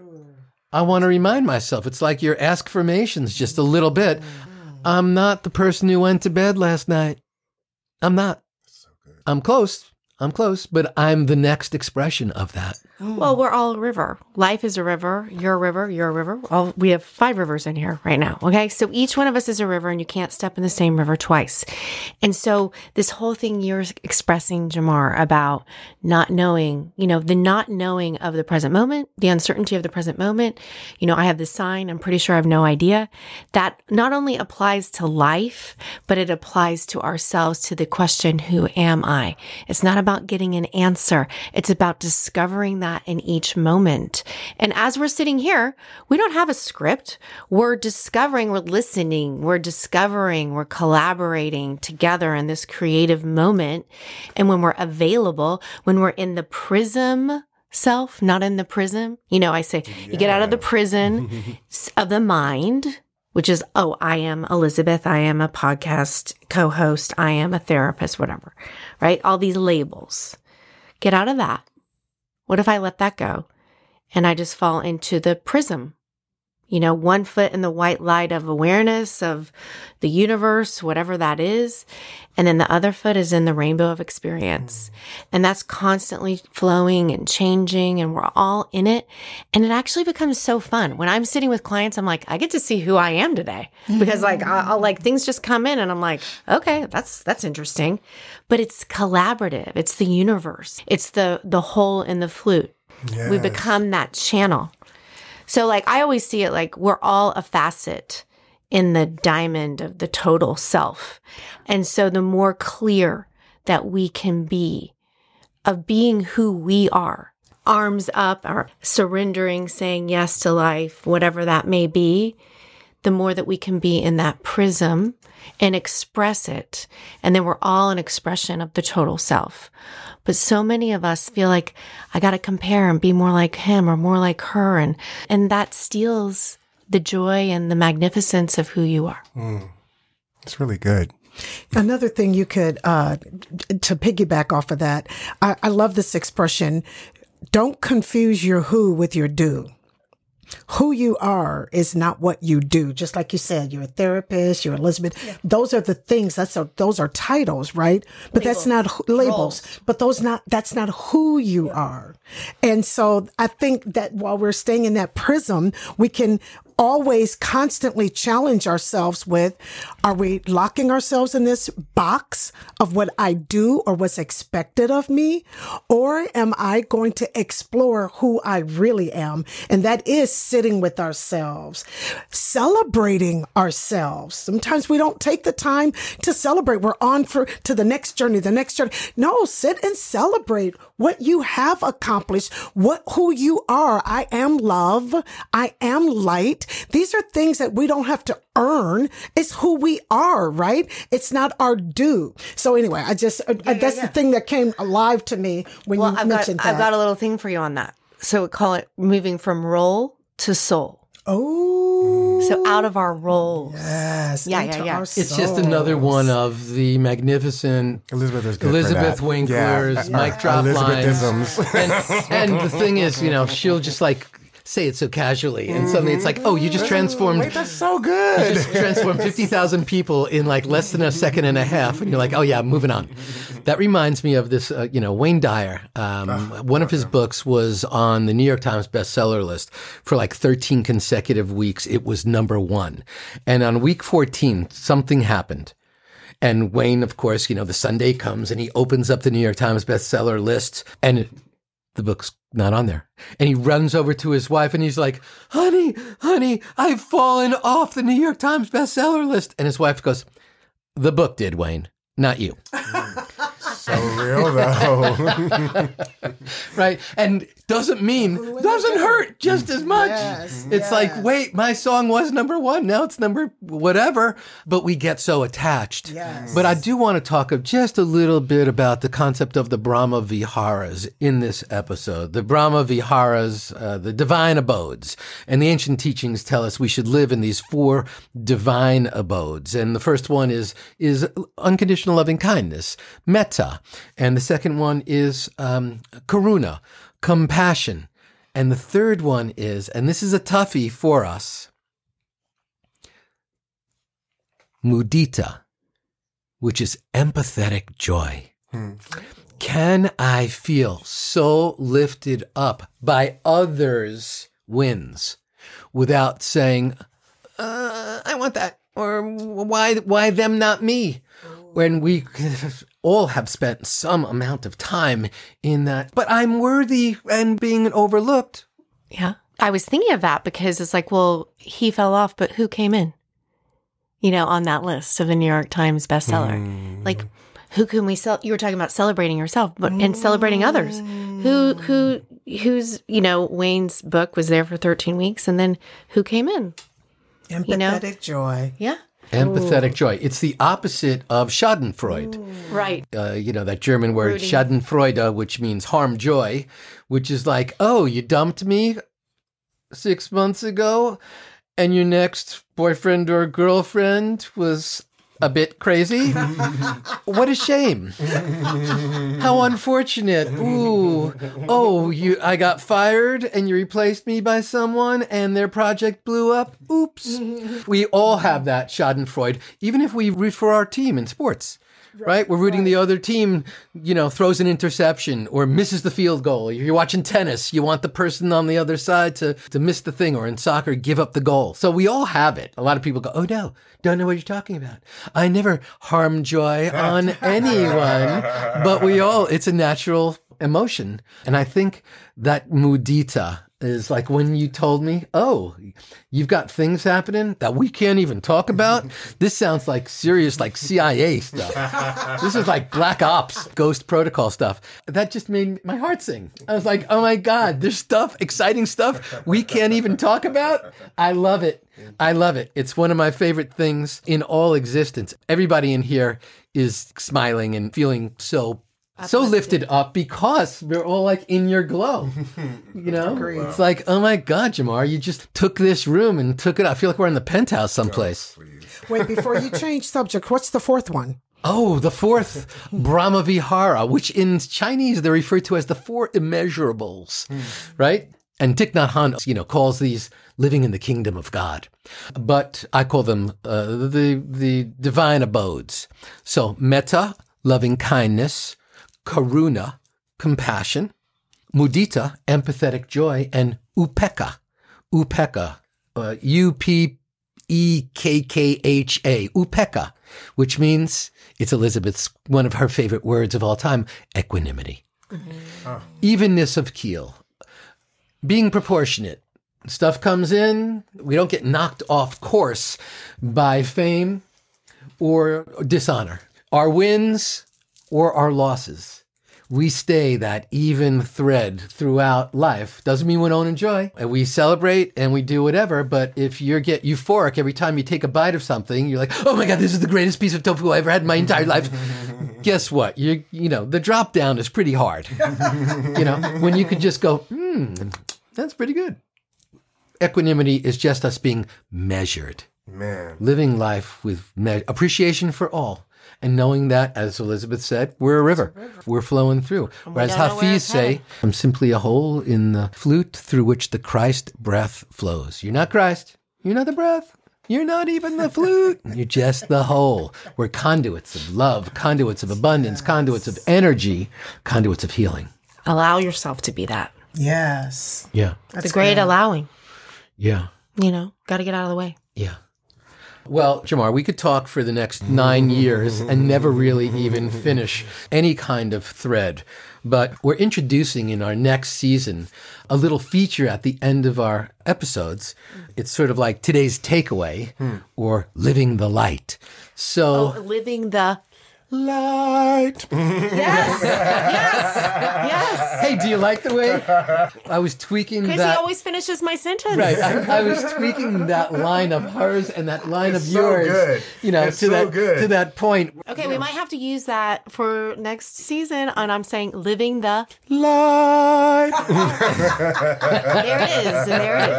I want to remind myself. It's like your ask formations just a little bit. I'm not the person who went to bed last night. I'm not. So I'm close. I'm close, but I'm the next expression of that. Well, we're all a river. Life is a river. You're a river. You're a river. All, we have five rivers in here right now. Okay. So each one of us is a river and you can't step in the same river twice. And so this whole thing you're expressing, Jamar, about not knowing, you know, the not knowing of the present moment, the uncertainty of the present moment. You know, I have this sign. I'm pretty sure I have no idea. That not only applies to life, but it applies to ourselves, to the question, who am I? It's not about getting an answer. It's about discovering that in each moment. And as we're sitting here, we don't have a script. We're discovering, we're listening, we're discovering, we're collaborating together in this creative moment. And when we're available, when we're in the prism self, not in the prism, you know, I say, yeah. You get out of the prison of the mind, which is, oh, I am Elizabeth. I am a podcast co-host. I am a therapist, whatever, right? All these labels. Get out of that. What if I let that go and I just fall into the prism? You know, one foot in the white light of awareness of the universe, whatever that is. And then the other foot is in the rainbow of experience. And that's constantly flowing and changing and we're all in it. And it actually becomes so fun. When I'm sitting with clients, I'm like, I get to see who I am today because like, I'll, I'll like things just come in and I'm like, okay, that's, that's interesting. But it's collaborative. It's the universe. It's the, the hole in the flute. Yes. We become that channel. So like, I always see it like we're all a facet in the diamond of the total self. And so the more clear that we can be of being who we are, arms up, or surrendering, saying yes to life, whatever that may be, the more that we can be in that prism and express it. And then we're all an expression of the total self. But so many of us feel like I got to compare and be more like him or more like her. And, and that steals the joy and the magnificence of who you are. Mm. It's really good. Another thing you could, uh, to piggyback off of that, I, I love this expression. Don't confuse your who with your do. Who you are is not what you do. Just like you said, you're a therapist, you're Elizabeth. Yeah. Those are the things. That's a, those are titles, right? But labels. That's not who, labels. Roles. But those not that's not who you yeah. are. And so I think that while we're staying in that prism, we can always constantly challenge ourselves with, are we locking ourselves in this box of what I do or what's expected of me? Or am I going to explore who I really am? And that is sitting with ourselves, celebrating ourselves. Sometimes we don't take the time to celebrate. We're on for to the next journey, the next journey. No, sit and celebrate what you have accomplished, what who you are. I am love. I am light. These are things that we don't have to earn. It's who we are, right? It's not our due. So anyway, I just, yeah, uh, that's yeah, yeah. the thing that came alive to me when well, you I've mentioned got, that. I've got a little thing for you on that. So we call it moving from role to soul. Oh. So out of our roles. Yes. Yeah, yeah, yeah. It's just another one of the magnificent Elizabeth is good Elizabeth for that. Winkler's yeah. mic drop lines. Elizabethisms. And, and the thing is, you know, she'll just like say it so casually. And suddenly it's like, oh, you just transformed. Wait, that's so good. You just transformed fifty thousand people in like less than a second and a half. And you're like, oh, yeah, moving on. That reminds me of this, uh, you know, Wayne Dyer. Um, one of his books was on the New York Times bestseller list for like thirteen consecutive weeks. It was number one. And on week fourteen, something happened. And Wayne, of course, you know, the Sunday comes and he opens up the New York Times bestseller list and it, the book's not on there. And he runs over to his wife and he's like, honey, honey, I've fallen off the New York Times bestseller list. And his wife goes, the book did, Wayne, not you. So real, though. Right. And doesn't mean, doesn't hurt just as much. Yes, it's yes. like, wait, my song was number one. Now it's number whatever. But we get so attached. Yes. But I do want to talk of just a little bit about the concept of the Brahma Viharas in this episode. The Brahma Viharas, uh, the divine abodes. And the ancient teachings tell us we should live in these four divine abodes. And the first one is, is unconditional loving kindness, metta. And the second one is um, karuna, compassion. And the third one is, and this is a toughie for us, mudita, which is empathetic joy. Hmm. Can I feel so lifted up by others' wins without saying, uh, I want that, or why, why them, not me? When we all have spent some amount of time in that, but I'm worthy and being overlooked. Yeah. I was thinking of that because it's like, well, he fell off, but who came in, you know, on that list of the New York Times bestseller? Mm. Like, who can we sell? You were talking about celebrating yourself, but and celebrating others. Who, who, who's, you know, Wayne's book was there for thirteen weeks, and then who came in? Empathetic you know? joy. Yeah. Empathetic Ooh. joy. It's the opposite of Schadenfreude. Ooh. Right. Uh, you know, that German word, Rooting. Schadenfreude, which means harm joy, which is like, oh, you dumped me six months ago and your next boyfriend or girlfriend was a bit crazy. What a shame. How unfortunate. Ooh. Oh, you I got fired and you replaced me by someone and their project blew up. Oops. We all have that Schadenfreude, even if we root for our team in sports. Right? right? We're rooting right. the other team, you know, throws an interception or misses the field goal. You're watching tennis. You want the person on the other side to, to miss the thing, or in soccer, give up the goal. So we all have it. A lot of people go, oh, no, don't know what you're talking about. I never harm joy on anyone. But we all, it's a natural emotion. And I think that mudita is like when you told me, oh, you've got things happening that we can't even talk about. This sounds like serious, like C I A stuff. This is like Black Ops, Ghost Protocol stuff. That just made my heart sing. I was like, oh my God, there's stuff, exciting stuff we can't even talk about. I love it. I love it. It's one of my favorite things in all existence. Everybody in here is smiling and feeling so So lifted up because we're all like in your glow, you know? Agreed. It's like, oh my God, Jamar, you just took this room and took it. I feel like we're in the penthouse someplace. Oh, Wait, before you change subject, what's the fourth one? Oh, the fourth Brahma Vihara, which in Chinese they're referred to as the four immeasurables, hmm. right? And Thich Nhat Hanh, you know, calls these living in the kingdom of God. But I call them uh, the the divine abodes. So metta, loving kindness, karuna, compassion, mudita, empathetic joy, and upekkha, upekkha, uh, U P E K K H A, upekkha, which means, it's Elizabeth's, one of her favorite words of all time, equanimity. Mm-hmm. Oh. Evenness of keel, being proportionate. Stuff comes in, we don't get knocked off course by fame or dishonor. Our wins or our losses. We stay that even thread throughout life. Doesn't mean we don't enjoy. And we celebrate and we do whatever, but if you get euphoric every time you take a bite of something, you're like, oh my God, this is the greatest piece of tofu I ever had in my entire life. Guess what? You you know, the drop down is pretty hard. You know, when you could just go, hmm, that's pretty good. Equanimity is just us being measured. Man. Living life with me- appreciation for all. And knowing that, as Elizabeth said, we're a river. We're flowing through. Whereas don't know where Hafiz it's say, headed. I'm simply a hole in the flute through which the Christ breath flows. You're not Christ. You're not the breath. You're not even the flute. You're just the hole. We're conduits of love, conduits of abundance, conduits of energy, conduits of healing. Allow yourself to be that. Yes. Yeah. the great good. allowing. Yeah. You know, got to get out of the way. Yeah. Well, Jamar, we could talk for the next nine years and never really even finish any kind of thread. But we're introducing in our next season a little feature at the end of our episodes. It's sort of like today's takeaway or living the light. So Oh, living the Light. yes, yes, yes. Hey, do you like the way I was tweaking Because that? he always finishes my sentence. Right, I, I was tweaking that line of hers and that line It's of so yours. good. You know, It's to so that good. to that point. Okay, we might have to use that for next season. And I'm saying living the Light. there it is, and there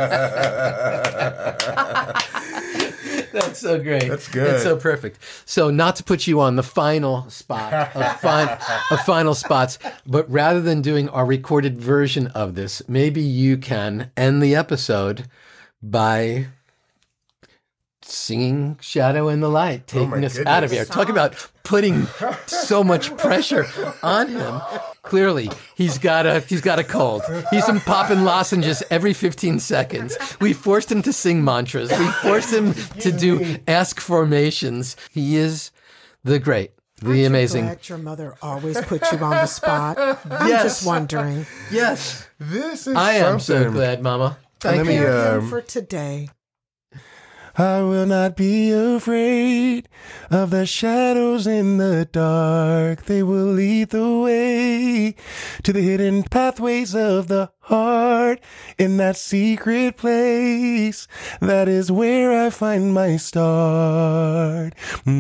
it is. That's so great. That's good. That's so perfect. So, not to put you on the final spot of, fin- of final spots, but rather than doing our recorded version of this, maybe you can end the episode by singing Shadow in the Light, taking my us out of here. goodness. Talk about putting so much pressure on him. Clearly, he's got a he's got a cold. He's been popping lozenges every fifteen seconds. We forced him to sing mantras. We forced him to do ask formations. He is the great, the Aren't you amazing. glad your mother always put you on the spot? I'm Yes. just wondering. Yes, This is I am so something. glad, Mama. Thank Let me, you. Prepare him um, for today. I will not be afraid of the shadows in the dark. They will lead the way to the hidden pathways of the heart. In that secret place, that is where I find my start.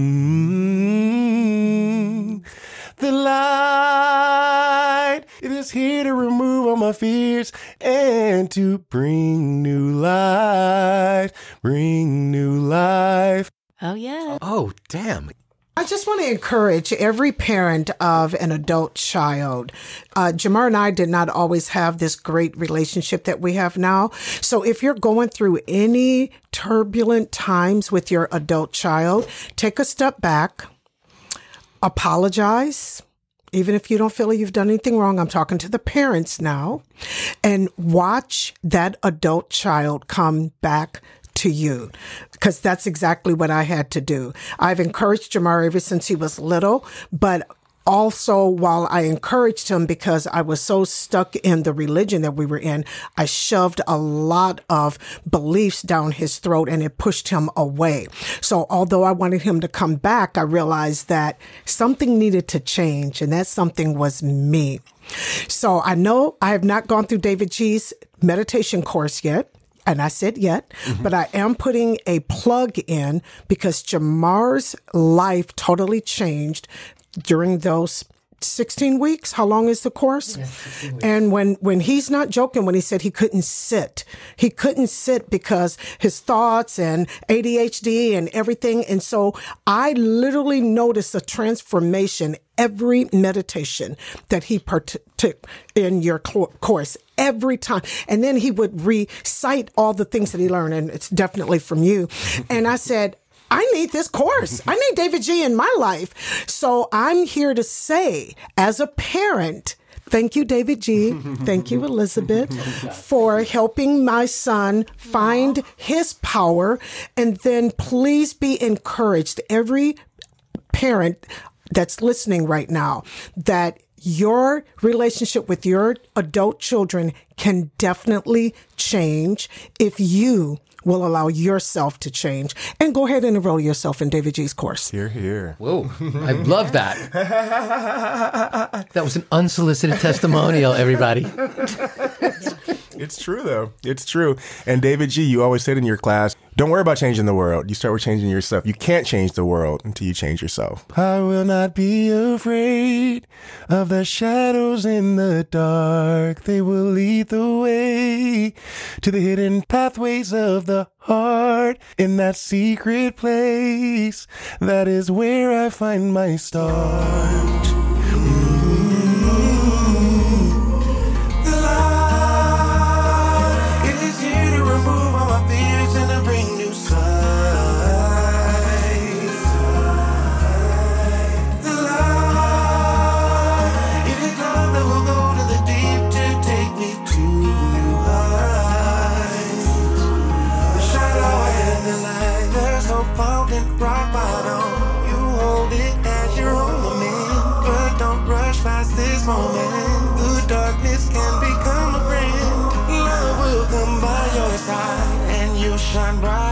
Mm-hmm. The light, it is here to remove all my fears and to bring new life, bring new life. Oh yeah. Oh, damn. I just want to encourage every parent of an adult child. Uh, Jamar and I did not always have this great relationship that we have now. So if you're going through any turbulent times with your adult child, take a step back, apologize. Even if you don't feel like you've done anything wrong, I'm talking to the parents now, and watch that adult child come back to you, because that's exactly what I had to do. I've encouraged Jamar ever since he was little, but also while I encouraged him because I was so stuck in the religion that we were in, I shoved a lot of beliefs down his throat and it pushed him away. So although I wanted him to come back, I realized that something needed to change, and that something was me. So I know I have not gone through David G's meditation course yet. And I said yet, mm-hmm. but I am putting a plug in because Jamar's life totally changed during those sixteen weeks. How long is the course? Yeah, and when, when he's not joking, when he said he couldn't sit, he couldn't sit because his thoughts and A D H D and everything. And so I literally noticed a transformation every meditation that he partook in your course every time. And then he would recite all the things that he learned. And it's definitely from you. And I said, I need this course. I need David G in my life. So I'm here to say, as a parent, thank you, David G. Thank you, Elizabeth, for helping my son find his power. And then please be encouraged, every parent that's listening right now, that your relationship with your adult children can definitely change if you will allow yourself to change. And go ahead and enroll yourself in David G's course. Here, here. Whoa, I love that. That was an unsolicited testimonial, everybody. It's true, though. It's true. And David G, you always said in your class, Don't worry about changing the world. You start with changing yourself. You can't change the world until you change yourself. I will not be afraid of the shadows in the dark. They will lead the way to the hidden pathways of the heart. In that secret place, that is where I find my start. Rock bottom, you hold it as your own moment, but don't rush past this moment. The darkness can become a friend. Love will come by your side, and you'll shine bright.